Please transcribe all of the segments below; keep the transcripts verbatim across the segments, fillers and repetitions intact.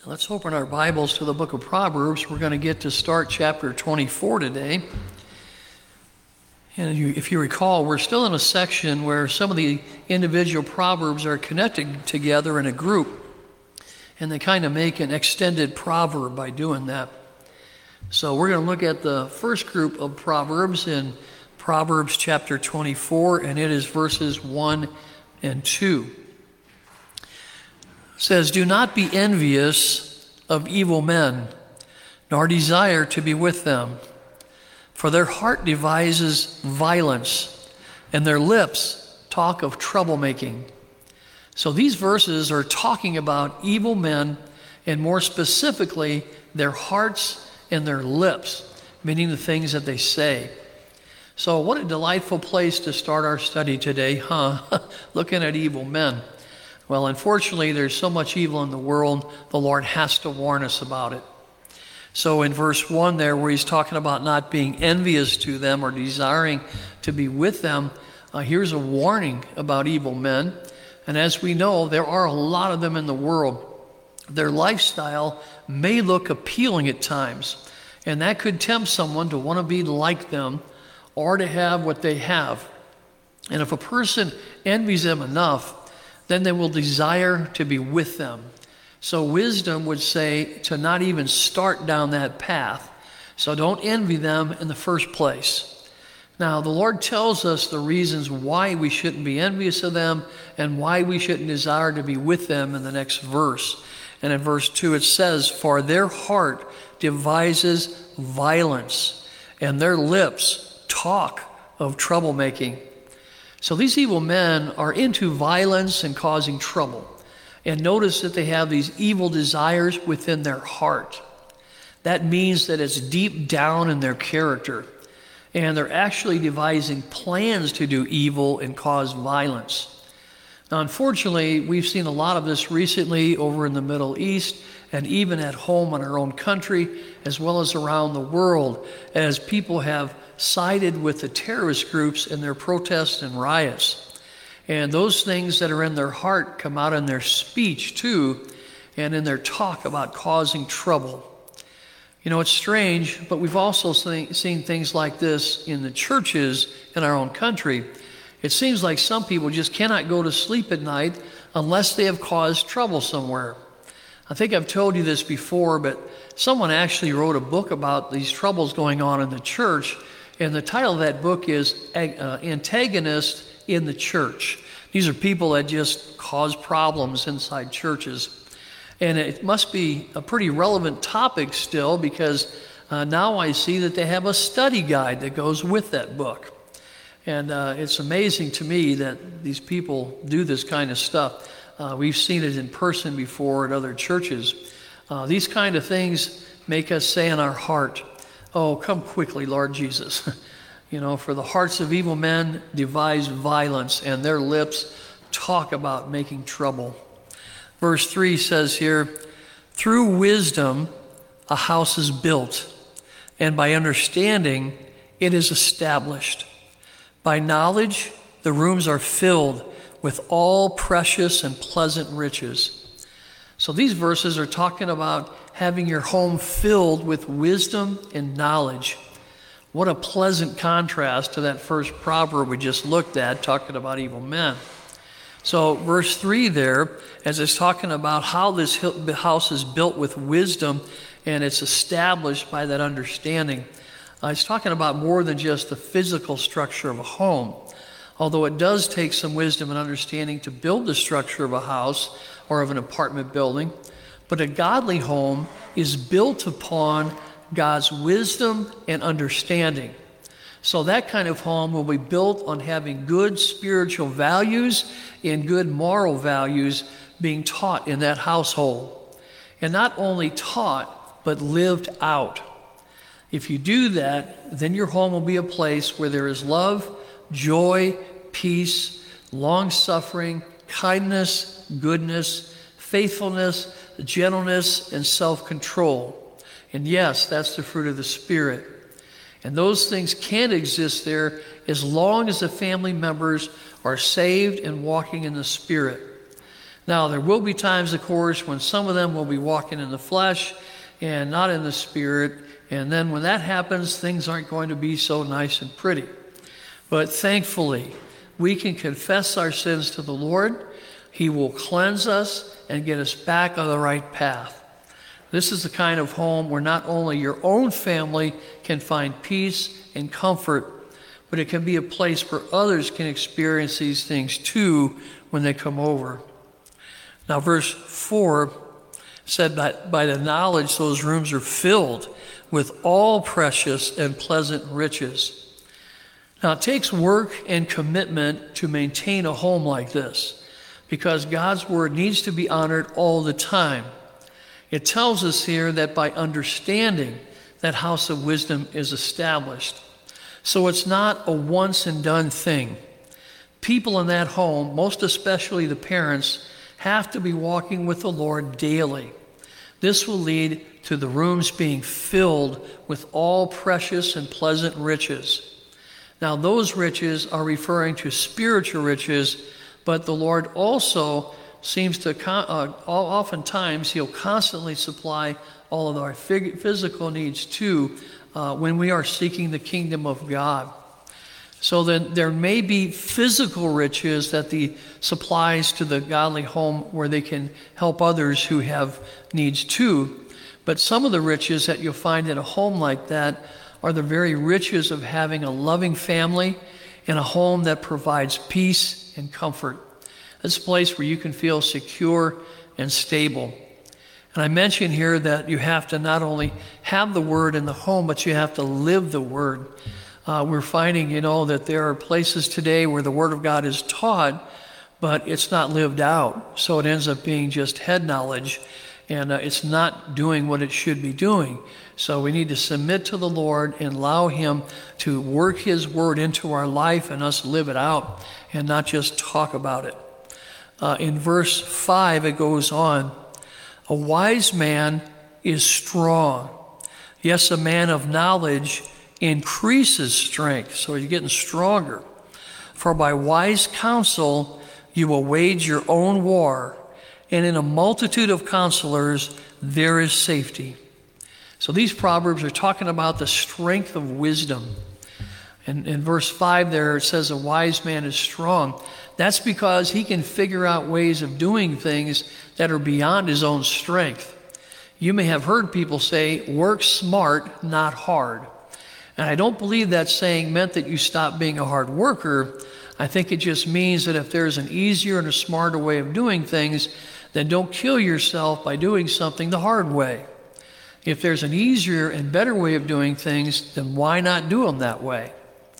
Let's open our Bibles to the book of Proverbs. We're going to get to start chapter twenty-four today. And you, if you recall, we're still in a section where some of the individual Proverbs are connected together in a group. And they kind of make an extended proverb by doing that. So we're going to look at the first group of Proverbs in Proverbs chapter twenty-four, and it is verses one and two. It says, "Do not be envious of evil men, nor desire to be with them. For their heart devises violence, and their lips talk of troublemaking." So these verses are talking about evil men, and more specifically, their hearts and their lips, meaning the things that they say. So what a delightful place to start our study today, huh? Looking at evil men. Well, unfortunately, there's so much evil in the world, the Lord has to warn us about it. So in verse one there, where he's talking about not being envious to them or desiring to be with them, uh, here's a warning about evil men. And as we know, there are a lot of them in the world. Their lifestyle may look appealing at times, and that could tempt someone to want to be like them or to have what they have. And if a person envies them enough, then they will desire to be with them. So wisdom would say to not even start down that path. So don't envy them in the first place. Now, the Lord tells us the reasons why we shouldn't be envious of them and why we shouldn't desire to be with them in the next verse. And in verse two it says, "For their heart devises violence, and their lips talk of troublemaking." So these evil men are into violence and causing trouble. And notice that they have these evil desires within their heart. That means that it's deep down in their character. And they're actually devising plans to do evil and cause violence. Now, unfortunately, we've seen a lot of this recently over in the Middle East and even at home in our own country, as well as around the world, as people have sided with the terrorist groups in their protests and riots. And those things that are in their heart come out in their speech too, and in their talk about causing trouble. You know, it's strange, but we've also seen things like this in the churches in our own country. It seems like some people just cannot go to sleep at night unless they have caused trouble somewhere. I think I've told you this before, but someone actually wrote a book about these troubles going on in the church, and the title of that book is uh, Antagonist in the Church. These are people that just cause problems inside churches. And it must be a pretty relevant topic still, because uh, now I see that they have a study guide that goes with that book. And uh, it's amazing to me that these people do this kind of stuff. Uh, we've seen it in person before at other churches. Uh, these kind of things make us say in our heart, "Oh, come quickly, Lord Jesus." You know, "For the hearts of evil men devise violence, and their lips talk about making trouble." Verse three says here, "Through wisdom a house is built, and by understanding it is established. By knowledge the rooms are filled with all precious and pleasant riches." So these verses are talking about having your home filled with wisdom and knowledge. What a pleasant contrast to that first proverb we just looked at, talking about evil men. So verse three there, as it's talking about how this house is built with wisdom and it's established by that understanding, uh, it's talking about more than just the physical structure of a home. Although it does take some wisdom and understanding to build the structure of a house or of an apartment building, but a godly home is built upon God's wisdom and understanding. So that kind of home will be built on having good spiritual values and good moral values being taught in that household. And not only taught, but lived out. If you do that, then your home will be a place where there is love, joy, peace, long-suffering, kindness, goodness, faithfulness, gentleness, and self-control. And yes, that's the fruit of the Spirit. And those things can exist there as long as the family members are saved and walking in the Spirit. Now, there will be times, of course, when some of them will be walking in the flesh and not in the spirit. And then when that happens, things aren't going to be so nice and pretty. But thankfully, we can confess our sins to the Lord. He will cleanse us and get us back on the right path. This is the kind of home where not only your own family can find peace and comfort, but it can be a place where others can experience these things too when they come over. Now, verse four said that by the knowledge those rooms are filled with all precious and pleasant riches. Now, it takes work and commitment to maintain a home like this, because God's word needs to be honored all the time. It tells us here that by understanding, that house of wisdom is established. So it's not a once and done thing. People in that home, most especially the parents, have to be walking with the Lord daily. This will lead to the rooms being filled with all precious and pleasant riches. Now, those riches are referring to spiritual riches, but the Lord also seems to, uh, oftentimes, He'll constantly supply all of our physical needs too uh, when we are seeking the kingdom of God. So then there may be physical riches that He supplies to the godly home where they can help others who have needs too. But some of the riches that you'll find in a home like that are the very riches of having a loving family and a home that provides peace and comfort. It's a place where you can feel secure and stable. And I mention here that you have to not only have the Word in the home, but you have to live the Word. Uh, we're finding, you know, that there are places today where the Word of God is taught, but it's not lived out. So it ends up being just head knowledge, and uh, it's not doing what it should be doing. So we need to submit to the Lord and allow Him to work His Word into our life and us live it out and not just talk about it. Uh, in verse five, it goes on, a wise man is strong. Yes, a man of knowledge increases strength. So you're getting stronger. For by wise counsel you will wage your own war, and in a multitude of counselors there is safety. So these proverbs are talking about the strength of wisdom. And in verse five there it says a wise man is strong. That's because he can figure out ways of doing things that are beyond his own strength. You may have heard people say, work smart, not hard. And I don't believe that saying meant that you stop being a hard worker. I think it just means that if there's an easier and a smarter way of doing things, then don't kill yourself by doing something the hard way. If there's an easier and better way of doing things, then why not do them that way?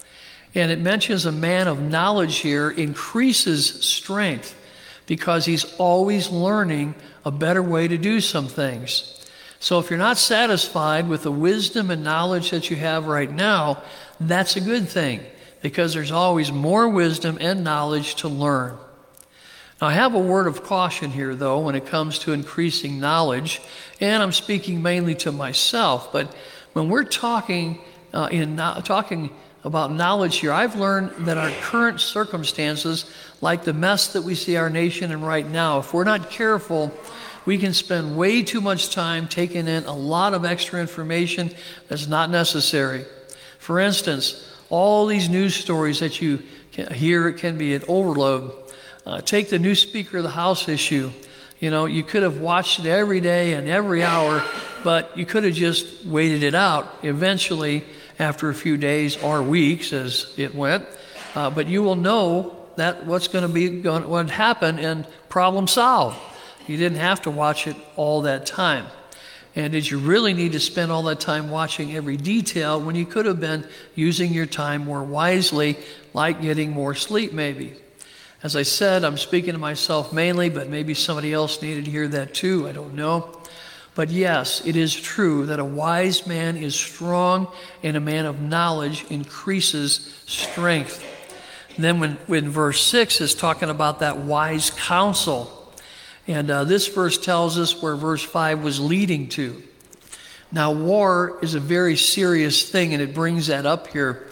And it mentions a man of knowledge here increases strength because he's always learning a better way to do some things. So if you're not satisfied with the wisdom and knowledge that you have right now, that's a good thing, because there's always more wisdom and knowledge to learn. Now, I have a word of caution here, though, when it comes to increasing knowledge, and I'm speaking mainly to myself. But when we're talking uh, in no- talking about knowledge here, I've learned that our current circumstances, like the mess that we see our nation in right now, if we're not careful, we can spend way too much time taking in a lot of extra information that's not necessary. For instance, all these news stories that you can hear can be an overload. Uh, take the new Speaker of the House issue. You know, you could have watched it every day and every hour, but you could have just waited it out. Eventually, after a few days or weeks as it went, uh, but you will know that what's going to be going, what happened, and problem solved. You didn't have to watch it all that time. And did you really need to spend all that time watching every detail when you could have been using your time more wisely, like getting more sleep maybe? As I said, I'm speaking to myself mainly, but maybe somebody else needed to hear that too. I don't know. But yes, it is true that a wise man is strong and a man of knowledge increases strength. And then when, when verse six is talking about that wise counsel, and uh, this verse tells us where verse five was leading to. Now, war is a very serious thing, and it brings that up here,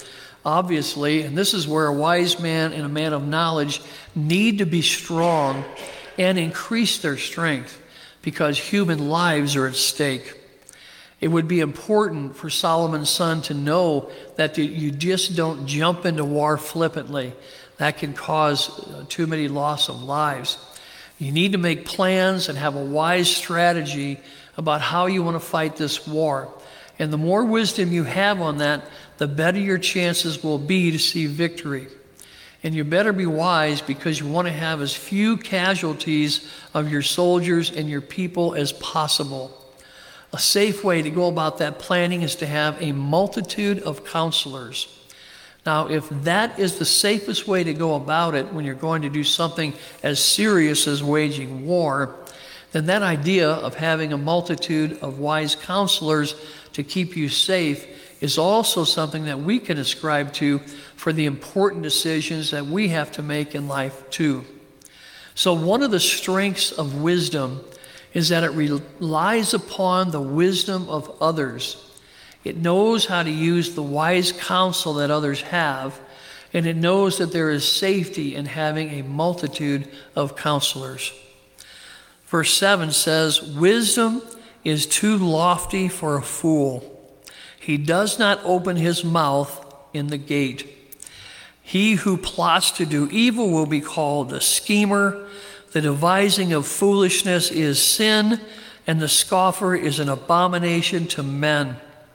obviously. And this is where a wise man and a man of knowledge need to be strong and increase their strength because human lives are at stake. It would be important for Solomon's son to know that you just don't jump into war flippantly. That can cause too many loss of lives. You need to make plans and have a wise strategy about how you want to fight this war. And the more wisdom you have on that, the better your chances will be to see victory. And you better be wise because you want to have as few casualties of your soldiers and your people as possible. A safe way to go about that planning is to have a multitude of counselors. Now, if that is the safest way to go about it when you're going to do something as serious as waging war, then that idea of having a multitude of wise counselors to keep you safe is also something that we can ascribe to for the important decisions that we have to make in life too. So one of the strengths of wisdom is that it relies upon the wisdom of others. It knows how to use the wise counsel that others have, and it knows that there is safety in having a multitude of counselors. Verse seven says, "Wisdom is too lofty for a fool. He does not open his mouth in the gate. He who plots to do evil will be called a schemer. The devising of foolishness is sin, and the scoffer is an abomination to men."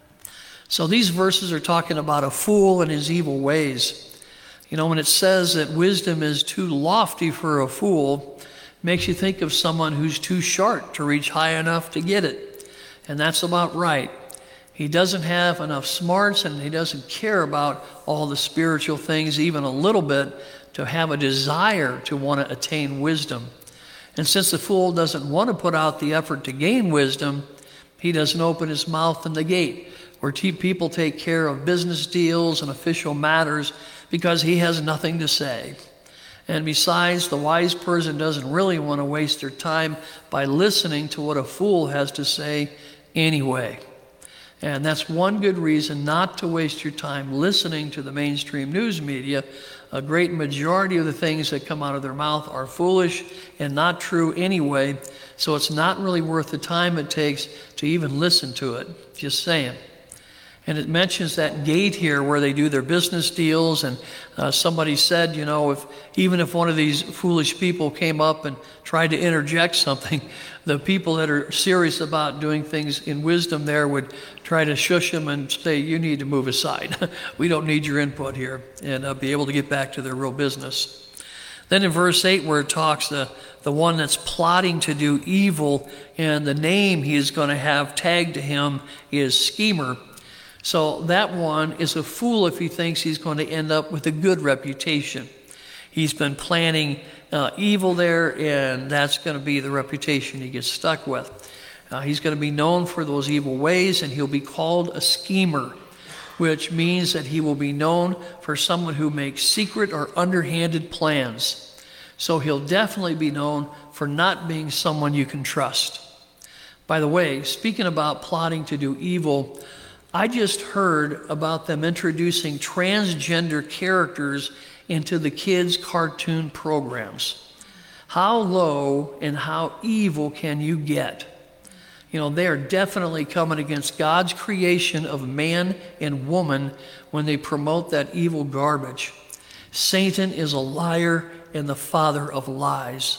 So these verses are talking about a fool and his evil ways. You know, when it says that wisdom is too lofty for a fool, it makes you think of someone who's too short to reach high enough to get it. And that's about right. He doesn't have enough smarts, and he doesn't care about all the spiritual things even a little bit to have a desire to want to attain wisdom. And since the fool doesn't want to put out the effort to gain wisdom, he doesn't open his mouth in the gate, where people take care of business deals and official matters because he has nothing to say. And besides, the wise person doesn't really want to waste their time by listening to what a fool has to say anyway. And that's one good reason not to waste your time listening to the mainstream news media. A great majority of the things that come out of their mouth are foolish and not true anyway, so it's not really worth the time it takes to even listen to it. Just saying. And it mentions that gate here where they do their business deals, and uh, somebody said, you know, if even if one of these foolish people came up and tried to interject something, the people that are serious about doing things in wisdom there would try to shush them and say, you need to move aside. We don't need your input here, and uh, be able to get back to their real business. Then in verse eight, where it talks the, the one that's plotting to do evil, and the name he is going to have tagged to him is schemer. So that one is a fool if he thinks he's going to end up with a good reputation. He's been planning uh, evil there, and that's going to be the reputation he gets stuck with. Uh, he's going to be known for those evil ways, and he'll be called a schemer, which means that he will be known for someone who makes secret or underhanded plans. So he'll definitely be known for not being someone you can trust. By the way, speaking about plotting to do evil, I just heard about them introducing transgender characters into the kids' cartoon programs. How low and how evil can you get? You know, they are definitely coming against God's creation of man and woman when they promote that evil garbage. Satan is a liar and the father of lies.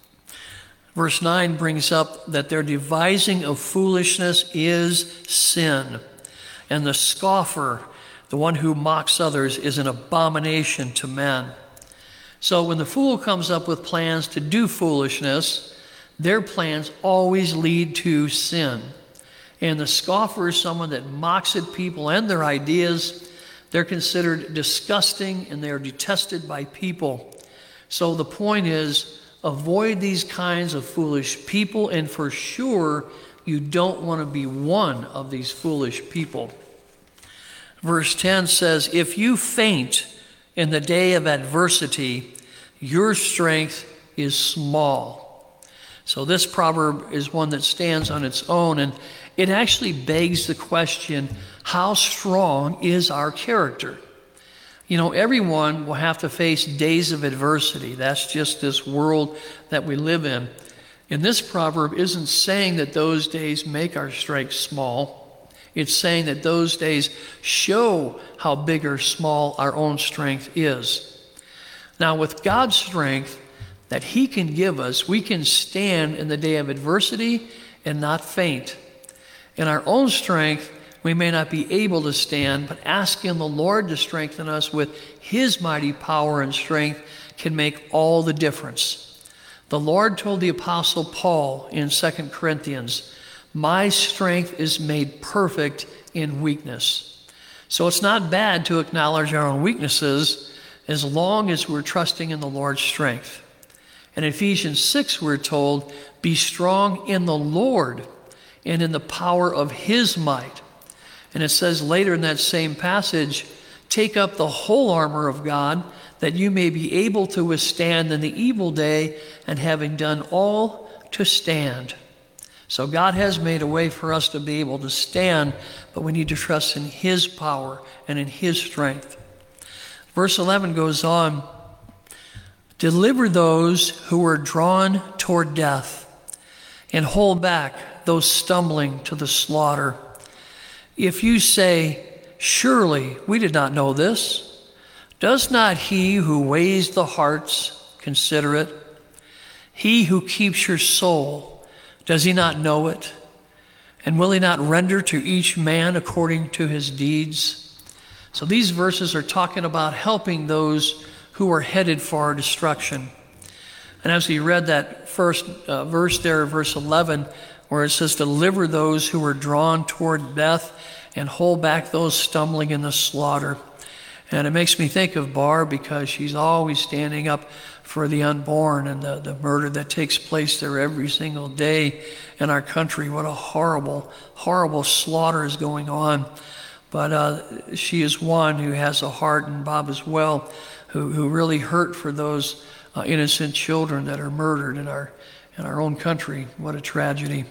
Verse nine brings up that their devising of foolishness is sin. And the scoffer, the one who mocks others, is an abomination to men. So when the fool comes up with plans to do foolishness, their plans always lead to sin. And the scoffer is someone that mocks at people and their ideas. They're considered disgusting and they're detested by people. So the point is, avoid these kinds of foolish people, and for sure, you don't want to be one of these foolish people. Verse ten says, if you faint in the day of adversity, your strength is small. So this proverb is one that stands on its own, and it actually begs the question, how strong is our character? You know, everyone will have to face days of adversity. That's just this world that we live in. And this proverb isn't saying that those days make our strength small. It's saying that those days show how big or small our own strength is. Now, with God's strength that He can give us, we can stand in the day of adversity and not faint. In our own strength, we may not be able to stand, but asking the Lord to strengthen us with His mighty power and strength can make all the difference. The Lord told the Apostle Paul in Second Corinthians, "My strength is made perfect in weakness." So it's not bad to acknowledge our own weaknesses as long as we're trusting in the Lord's strength. In Ephesians six, we're told, "Be strong in the Lord and in the power of His might." And it says later in that same passage, "Take up the whole armor of God, that you may be able to withstand in the evil day, and having done all, to stand." So God has made a way for us to be able to stand, but we need to trust in His power and in His strength. Verse eleven goes on, "Deliver those who are drawn toward death, and hold back those stumbling to the slaughter. If you say, 'Surely we did not know this,' does not He who weighs the hearts consider it? He who keeps your soul, does He not know it? And will He not render to each man according to his deeds?" So these verses are talking about helping those who are headed for destruction. And as we read that first uh, verse there, verse eleven, where it says, "Deliver those who are drawn toward death, and hold back those stumbling in the slaughter." And it makes me think of Barb, because she's always standing up for the unborn and the, the murder that takes place there every single day in our country. What a horrible, horrible slaughter is going on. But uh, she is one who has a heart, and Bob as well, who, who really hurt for those uh, innocent children that are murdered in our in our own country. What a tragedy.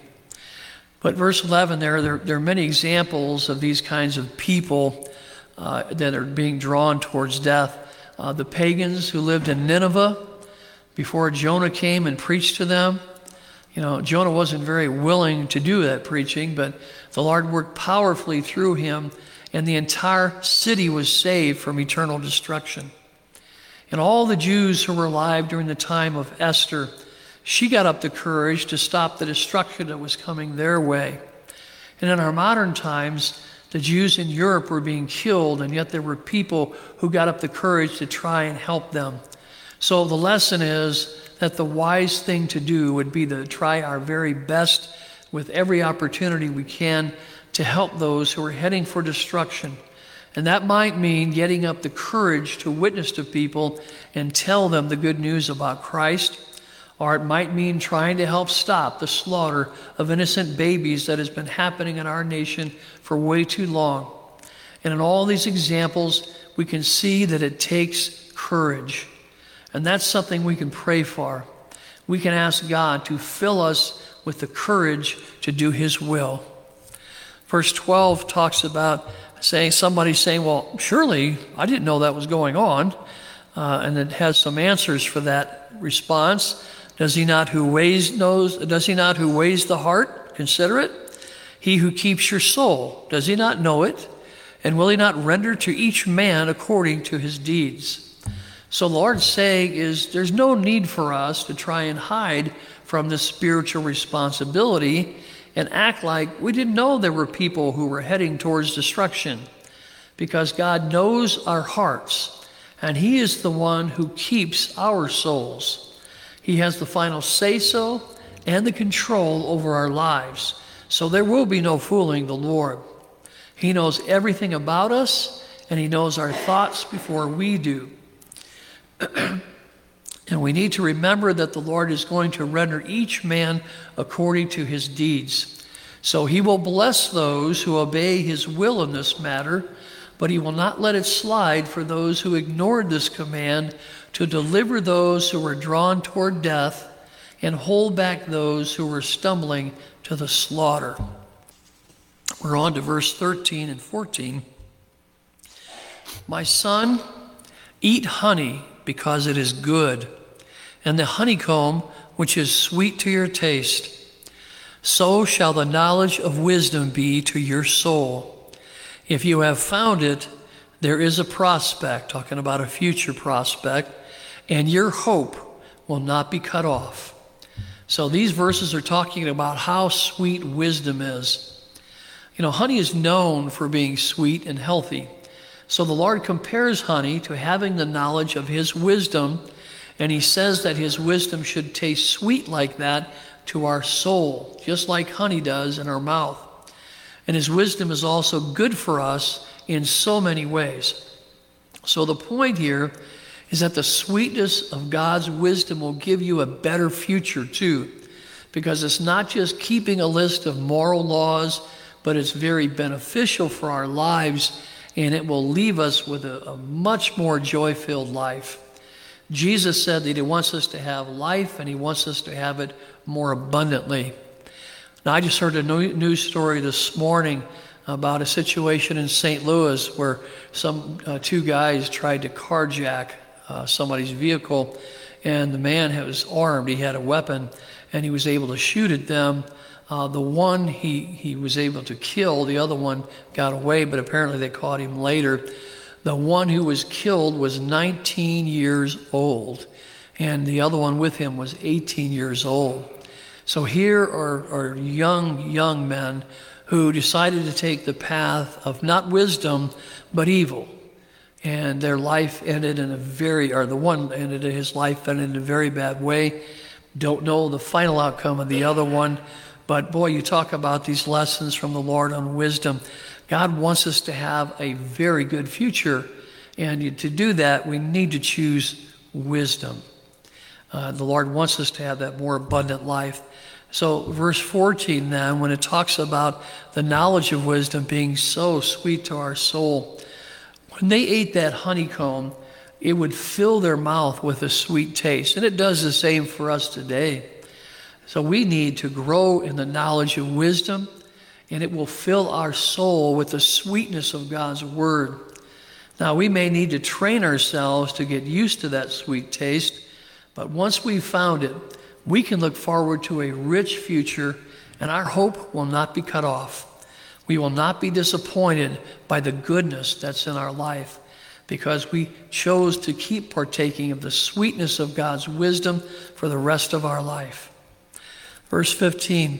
But verse eleven there, there, there are many examples of these kinds of people uh, that are being drawn towards death. Uh, the pagans who lived in Nineveh before Jonah came and preached to them. You know, Jonah wasn't very willing to do that preaching, but the Lord worked powerfully through him, and the entire city was saved from eternal destruction. And all the Jews who were alive during the time of Esther, she got up the courage to stop the destruction that was coming their way. And in our modern times, the Jews in Europe were being killed, and yet there were people who got up the courage to try and help them. So the lesson is that the wise thing to do would be to try our very best with every opportunity we can to help those who are heading for destruction. And that might mean getting up the courage to witness to people and tell them the good news about Christ. Or it might mean trying to help stop the slaughter of innocent babies that has been happening in our nation for way too long. And in all these examples, we can see that it takes courage. And that's something we can pray for. We can ask God to fill us with the courage to do His will. Verse twelve talks about saying, somebody saying, "Well, surely I didn't know that was going on." Uh, and it has some answers for that response. Does he not who weighs knows? Does he not who weighs the heart consider it? He who keeps your soul, does he not know it? And will he not render to each man according to his deeds? So the Lord's saying is there's no need for us to try and hide from this spiritual responsibility and act like we didn't know there were people who were heading towards destruction, because God knows our hearts, and He is the one who keeps our souls. He has the final say-so and the control over our lives. So there will be no fooling the Lord. He knows everything about us, and He knows our thoughts before we do. And we need to remember that the Lord is going to render each man according to his deeds. So He will bless those who obey His will in this matter, but He will not let it slide for those who ignored this command to deliver those who were drawn toward death and hold back those who were stumbling to the slaughter. We're on to verse thirteen and fourteen. "My son, Eat honey, because it is good, and the honeycomb, which is sweet to your taste. So shall the knowledge of wisdom be to your soul. If you have found it, there is a prospect, talking about a future prospect, and your hope will not be cut off. So these verses are talking about how sweet wisdom is. You know, honey is known for being sweet and healthy. So the Lord compares honey to having the knowledge of his wisdom, and he says that his wisdom should taste sweet like that to our soul, just like honey does in our mouth. And his wisdom is also good for us in so many ways. So the point here is that the sweetness of God's wisdom will give you a better future too, because it's not just keeping a list of moral laws, but it's very beneficial for our lives, and it will leave us with a, a much more joy-filled life. Jesus said that he wants us to have life, and he wants us to have it more abundantly. Now, I just heard a news story this morning about a situation in Saint Louis where some uh, two guys tried to carjack uh, somebody's vehicle, and the man was armed. He had a weapon, and he was able to shoot at them. Uh, the one he, he was able to kill, the other one got away, but apparently they caught him later. The one who was killed was nineteen years old, and the other one with him was eighteen years old. So here are, are young, young men who decided to take the path of not wisdom, but evil. And their life ended in a very, or the one ended, his life ended in a very bad way. Don't know the final outcome of the other one. But boy, you talk about these lessons from the Lord on wisdom. God wants us to have a very good future. And to do that, we need to choose wisdom. Uh, the Lord wants us to have that more abundant life. So verse fourteen then, when it talks about the knowledge of wisdom being so sweet to our soul, when they ate that honeycomb, it would fill their mouth with a sweet taste. And it does the same for us today. So we need to grow in the knowledge of wisdom, and it will fill our soul with the sweetness of God's word. Now, we may need to train ourselves to get used to that sweet taste, but once we've found it, we can look forward to a rich future, and our hope will not be cut off. We will not be disappointed by the goodness that's in our life, because we chose to keep partaking of the sweetness of God's wisdom for the rest of our life. Verse fifteen,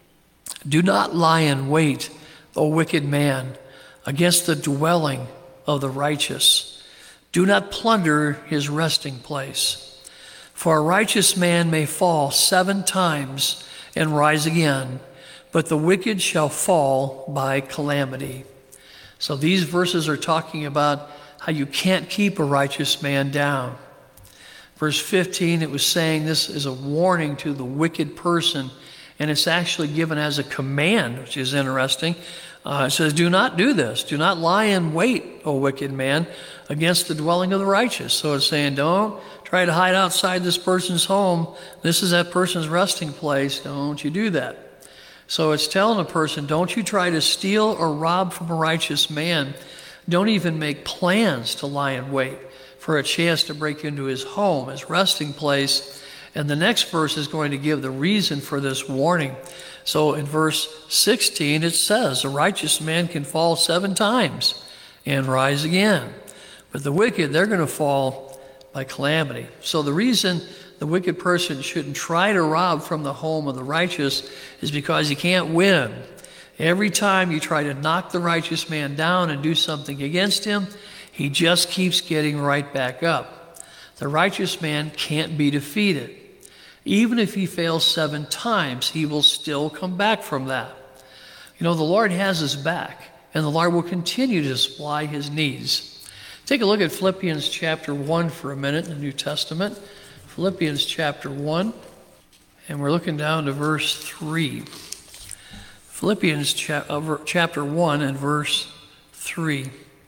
do not lie in wait, O wicked man, against the dwelling of the righteous. Do not plunder his resting place. For a righteous man may fall seven times and rise again, but the wicked shall fall by calamity. So these verses are talking about how you can't keep a righteous man down. Verse fifteen, it was saying this is a warning to the wicked person, and it's actually given as a command, which is interesting. Uh, it says, do not do this. Do not lie in wait, O wicked man, against the dwelling of the righteous. So it's saying, don't try to hide outside this person's home. This is that person's resting place. Don't you do that. So it's telling a person, don't you try to steal or rob from a righteous man. Don't even make plans to lie in wait for a chance to break into his home, his resting place. And the next verse is going to give the reason for this warning. So in verse sixteen, it says, a righteous man can fall seven times and rise again. But the wicked, they're going to fall by calamity. So the reason the wicked person shouldn't try to rob from the home of the righteous is because he can't win. Every time you try to knock the righteous man down and do something against him, he just keeps getting right back up. The righteous man can't be defeated. Even if he fails seven times, he will still come back from that. You know, the Lord has his back, and the Lord will continue to supply his needs. Take a look at Philippians chapter one for a minute in the New Testament. Philippians chapter one, and we're looking down to verse three. Philippians chapter one and verse three.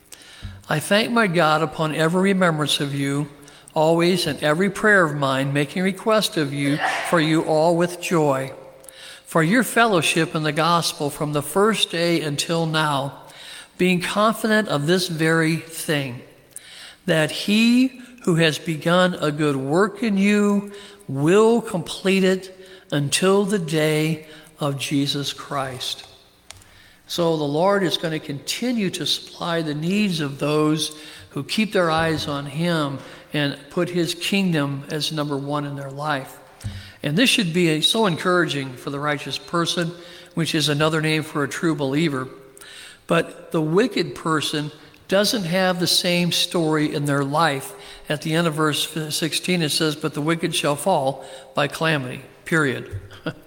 I thank my God upon every remembrance of you, always in every prayer of mine, making request of you for you all with joy, for your fellowship in the gospel from the first day until now, being confident of this very thing, that he who has begun a good work in you will complete it until the day of Jesus Christ. So the Lord is going to continue to supply the needs of those who keep their eyes on him and put his kingdom as number one in their life. And this should be a, so encouraging for the righteous person, which is another name for a true believer. But the wicked person doesn't have the same story in their life. At the end of verse sixteen, it says, but the wicked shall fall by calamity, period.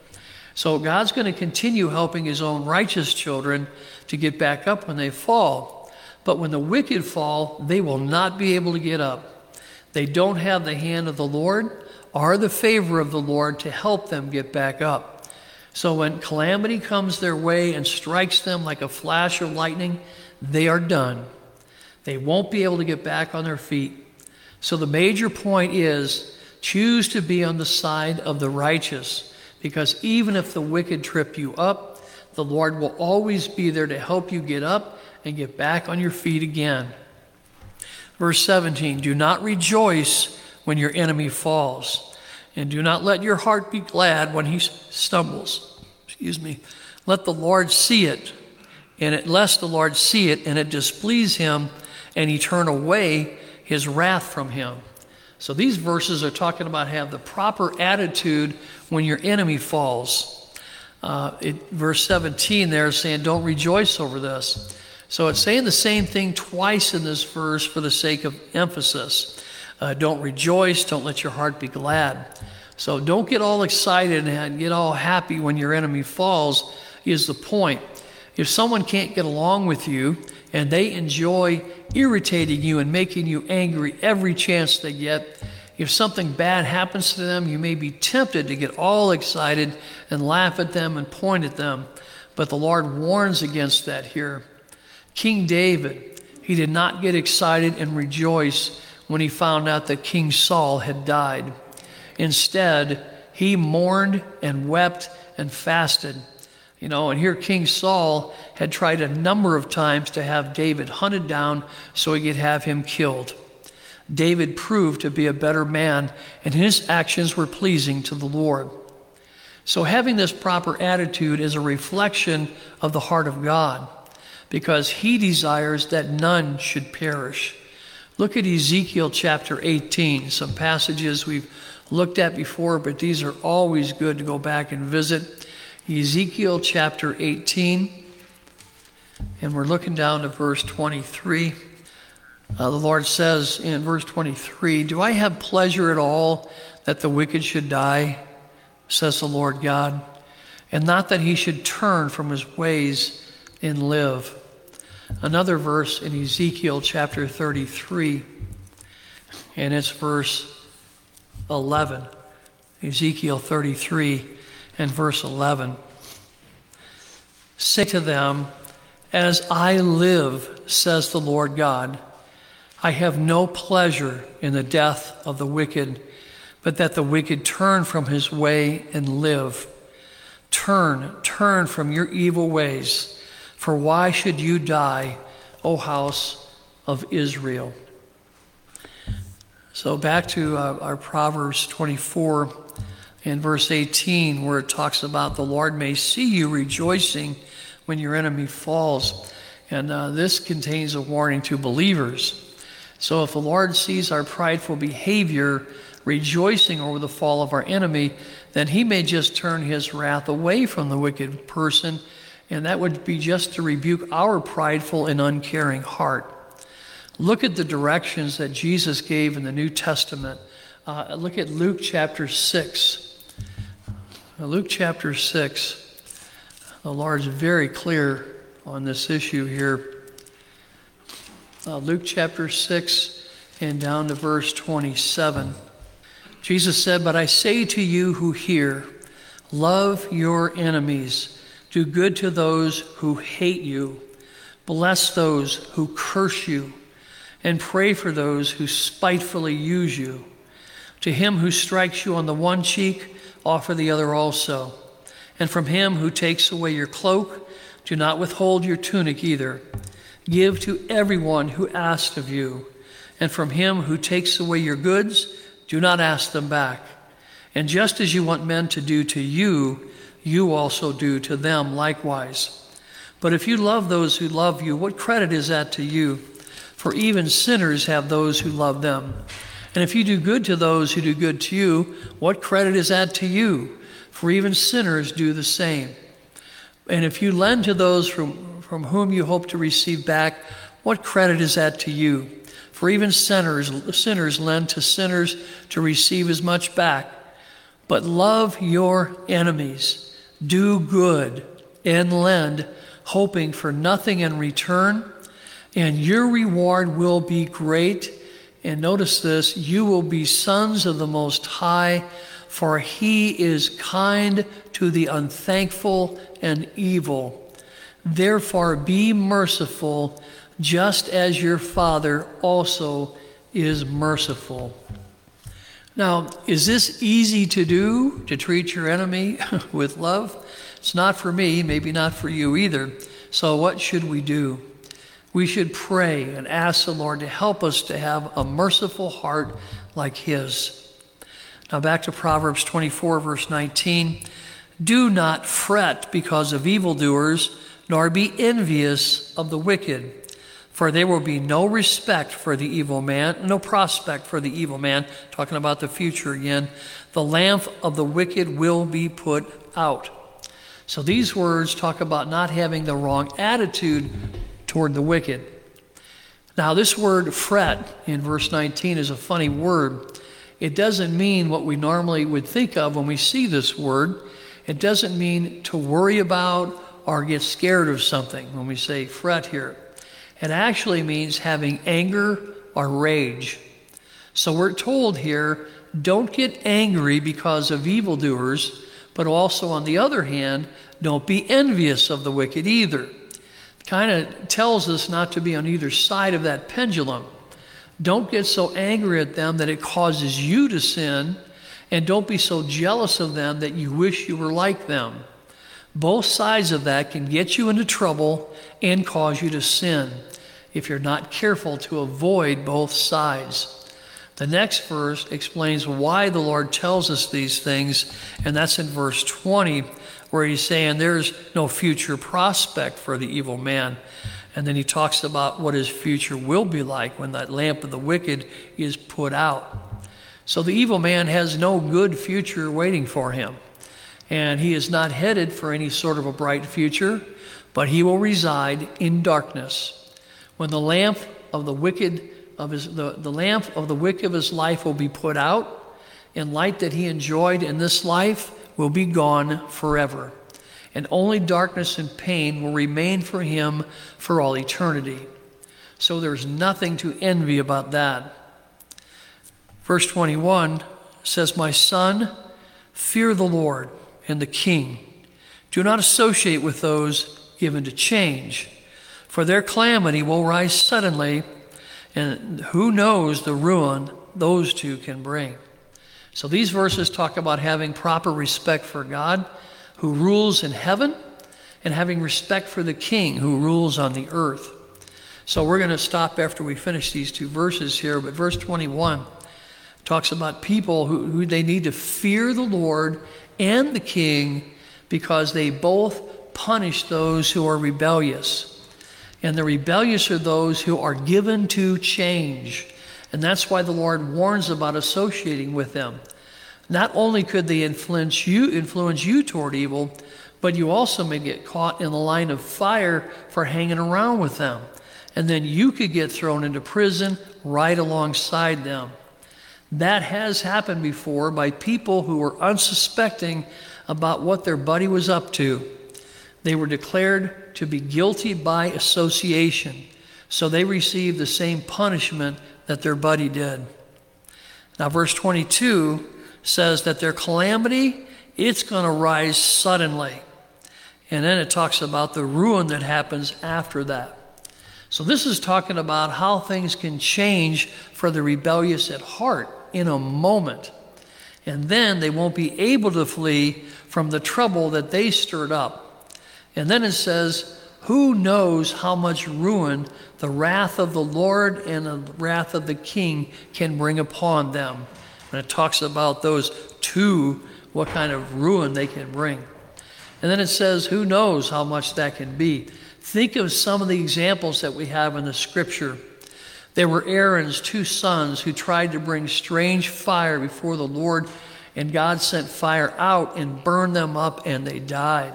So God's going to continue helping his own righteous children to get back up when they fall. But when the wicked fall, they will not be able to get up. They don't have the hand of the Lord or the favor of the Lord to help them get back up. So when calamity comes their way and strikes them like a flash of lightning, they are done. They won't be able to get back on their feet. So the major point is, choose to be on the side of the righteous, because even if the wicked trip you up, the Lord will always be there to help you get up and get back on your feet again. Verse seventeen, do not rejoice when your enemy falls, and do not let your heart be glad when he stumbles. Excuse me. Let the Lord see it, and it, lest the Lord see it, and it displease him, and he turn away his wrath from him. So these verses are talking about have the proper attitude when your enemy falls. Uh, it, verse seventeen there is saying, don't rejoice over this. So it's saying the same thing twice in this verse for the sake of emphasis. Uh, don't rejoice, don't let your heart be glad. So don't get all excited and get all happy when your enemy falls is the point. If someone can't get along with you and they enjoy irritating you and making you angry every chance they get, if something bad happens to them, you may be tempted to get all excited and laugh at them and point at them. But the Lord warns against that here. King David, he did not get excited and rejoice when he found out that King Saul had died. Instead, he mourned and wept and fasted. You know, and here King Saul had tried a number of times to have David hunted down so he could have him killed. David proved to be a better man, and his actions were pleasing to the Lord. So having this proper attitude is a reflection of the heart of God, because he desires that none should perish. Look at Ezekiel chapter eighteen, some passages we've looked at before, but these are always good to go back and visit. Ezekiel chapter eighteen, and we're looking down to verse twenty-three. Uh, the Lord says in verse twenty-three, do I have pleasure at all that the wicked should die, says the Lord God, and not that he should turn from his ways and live. Another verse in Ezekiel chapter thirty-three, and it's verse eleven. Ezekiel thirty-three and verse eleven. Say to them, as I live, says the Lord God, I have no pleasure in the death of the wicked, but that the wicked turn from his way and live. Turn, turn from your evil ways. For why should you die, O house of Israel? So back to uh, our Proverbs twenty-four and verse eighteen, where it talks about the Lord may see you rejoicing when your enemy falls. And uh, this contains a warning to believers. So if the Lord sees our prideful behavior rejoicing over the fall of our enemy, then he may just turn his wrath away from the wicked person, and that would be just to rebuke our prideful and uncaring heart. Look at the directions that Jesus gave in the New Testament. Uh, look at Luke chapter six. Luke chapter six. The Lord's very clear on this issue here. Uh, Luke chapter six and down to verse twenty-seven. Jesus said, but I say to you who hear, love your enemies. Do good to those who hate you. Bless those who curse you. And pray for those who spitefully use you. To him who strikes you on the one cheek, offer the other also. And from him who takes away your cloak, do not withhold your tunic either. Give to everyone who asks of you, And from him who takes away your goods, do not ask them back. And just as you want men to do to you, you also do to them likewise. But if you love those who love you, what credit is that to you? For even sinners have those who love them. And if you do good to those who do good to you, what credit is that to you? For even sinners do the same. And if you lend to those from, from whom you hope to receive back, what credit is that to you? For even sinners, sinners lend to sinners to receive as much back. But love your enemies, do good, and lend, hoping for nothing in return, and your reward will be great. And notice this, you will be sons of the Most High, for he is kind to the unthankful and evil. Therefore be merciful, just as your Father also is merciful. Now, is this easy to do, to treat your enemy with love? It's not for me, maybe not for you either. So what should we do? We should pray and ask the Lord to help us to have a merciful heart like his. Now back to Proverbs twenty-four, verse nineteen. Do not fret because of evildoers, nor be envious of the wicked. For there will be no respect for the evil man, no prospect for the evil man, talking about the future again. The lamp of the wicked will be put out. So these words talk about not having the wrong attitude toward the wicked. Now this word fret in verse nineteen is a funny word. It doesn't mean what we normally would think of when we see this word. It doesn't mean to worry about or get scared of something when we say fret here. It actually means having anger or rage. So we're told here, don't get angry because of evildoers, but also on the other hand, don't be envious of the wicked either. Kind of tells us not to be on either side of that pendulum. Don't get so angry at them that it causes you to sin, and don't be so jealous of them that you wish you were like them. Both sides of that can get you into trouble and cause you to sin if you're not careful to avoid both sides. The next verse explains why the Lord tells us these things, and that's in verse twenty, where he's saying there's no future prospect for the evil man. And then he talks about what his future will be like when that lamp of the wicked is put out. So the evil man has no good future waiting for him. And he is not headed for any sort of a bright future, but he will reside in darkness. When the lamp of the wicked of his the, the lamp of the wicked of his life will be put out, and light that he enjoyed in this life will be gone forever. And only darkness and pain will remain for him for all eternity. So there's nothing to envy about that. Verse twenty-one says, my son, fear the Lord and the king. Do not associate with those given to change, for their calamity will rise suddenly, and who knows the ruin those two can bring. So these verses talk about having proper respect for God, who rules in heaven, and having respect for the king who rules on the earth. So we're going to stop after we finish these two verses here, but verse twenty-one talks about people who, who they need to fear the Lord and the king, because they both punish those who are rebellious. And the rebellious are those who are given to change. And that's why the Lord warns about associating with them. Not only could they influence you, influence you toward evil, but you also may get caught in the line of fire for hanging around with them. And then you could get thrown into prison right alongside them. That has happened before by people who were unsuspecting about what their buddy was up to. They were declared to be guilty by association, so they received the same punishment that their buddy did. Now, verse twenty-two says that their calamity, it's going to rise suddenly. And then it talks about the ruin that happens after that. So this is talking about how things can change for the rebellious at heart in a moment. And then they won't be able to flee from the trouble that they stirred up. And then it says, who knows how much ruin the wrath of the Lord and the wrath of the king can bring upon them. And it talks about those two, what kind of ruin they can bring. And then it says, who knows how much that can be. Think of some of the examples that we have in the scripture. There were Aaron's two sons who tried to bring strange fire before the Lord, and God sent fire out and burned them up, and they died.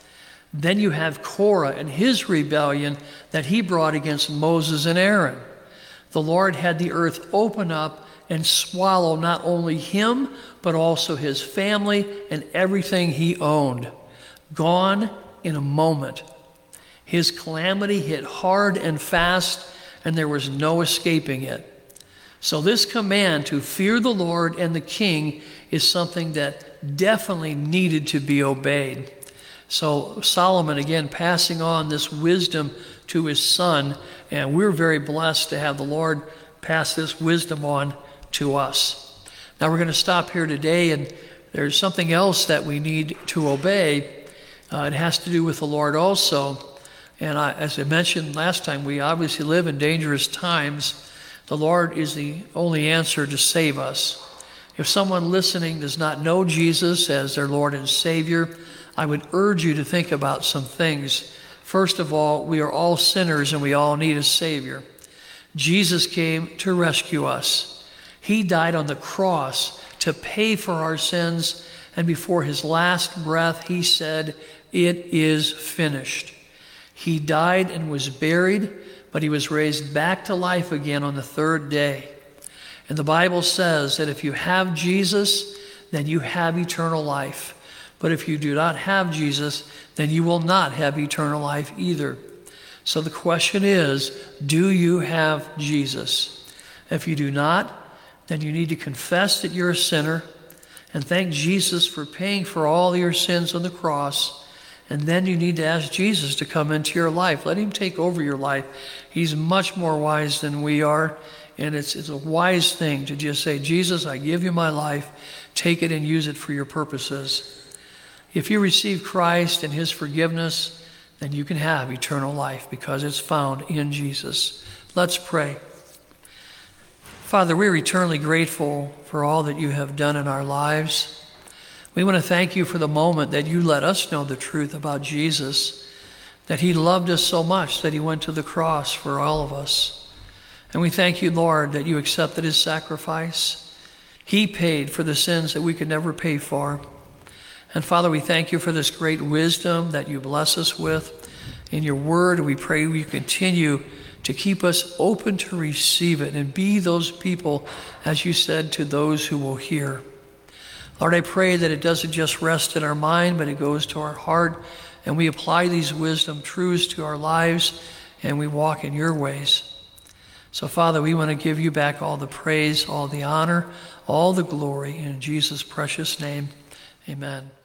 Then you have Korah and his rebellion that he brought against Moses and Aaron. The Lord had the earth open up and swallow not only him, but also his family and everything he owned. Gone in a moment. His calamity hit hard and fast, and there was no escaping it. So this command to fear the Lord and the king is something that definitely needed to be obeyed. So Solomon, again, passing on this wisdom to his son, and we're very blessed to have the Lord pass this wisdom on to us. Now we're going to stop here today, and there's something else that we need to obey. Uh, it has to do with the Lord also. And I, as I mentioned last time, we obviously live in dangerous times. The Lord is the only answer to save us. If someone listening does not know Jesus as their Lord and Savior, I would urge you to think about some things. First of all, we are all sinners and we all need a Savior. Jesus came to rescue us. He died on the cross to pay for our sins, and before his last breath, he said, "It is finished." He died and was buried, but he was raised back to life again on the third day. And the Bible says that if you have Jesus, then you have eternal life. But if you do not have Jesus, then you will not have eternal life either. So the question is, do you have Jesus? If you do not, then you need to confess that you're a sinner and thank Jesus for paying for all your sins on the cross. And then you need to ask Jesus to come into your life. Let him take over your life. He's much more wise than we are. And it's, it's a wise thing to just say, Jesus, I give you my life. Take it and use it for your purposes. If you receive Christ and his forgiveness, then you can have eternal life because it's found in Jesus. Let's pray. Father, we're eternally grateful for all that you have done in our lives. We want to thank you for the moment that you let us know the truth about Jesus, that he loved us so much that he went to the cross for all of us. And we thank you, Lord, that you accepted his sacrifice. He paid for the sins that we could never pay for. And Father, we thank you for this great wisdom that you bless us with in your word. We pray you continue to keep us open to receive it and be those people, as you said, to those who will hear. Lord, I pray that it doesn't just rest in our mind, but it goes to our heart, and we apply these wisdom truths to our lives, and we walk in your ways. So, Father, we want to give you back all the praise, all the honor, all the glory, in Jesus' precious name. Amen.